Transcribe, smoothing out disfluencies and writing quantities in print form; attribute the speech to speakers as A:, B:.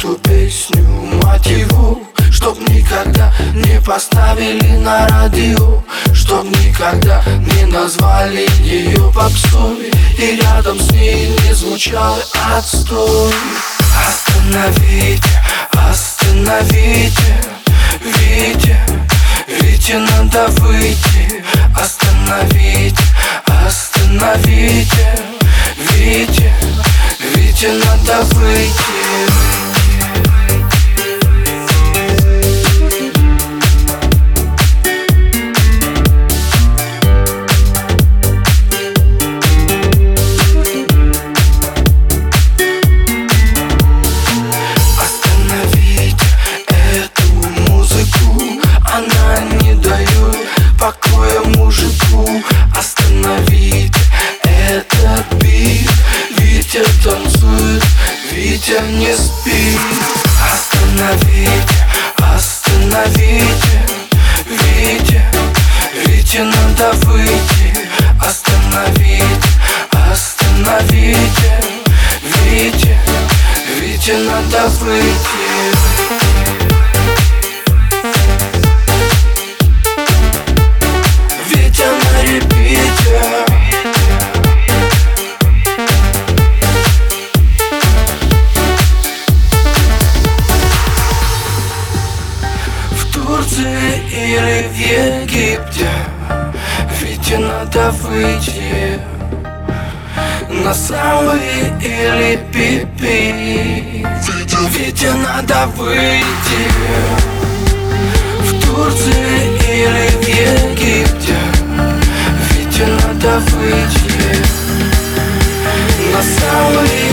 A: эту песню мотиву, чтоб никогда не поставили на радио, чтоб никогда не назвали ее попсой, и рядом с ней не звучал отстой. Остановите, остановите, Вите, Вите надо выйти. Остановите, остановите, Вите, Вите надо выйти. Покоя мужику, остановите этот бит. Витя танцует, Витя не спит. Остановите, остановите, Витя, Вите надо выйти. Остановите, остановите, Витя, Вите надо выйти. В Турции или в Египте Вите надо выйти. На самые или пипи Вите надо выйти. В Турции или в Египте Вите надо выйти. На самые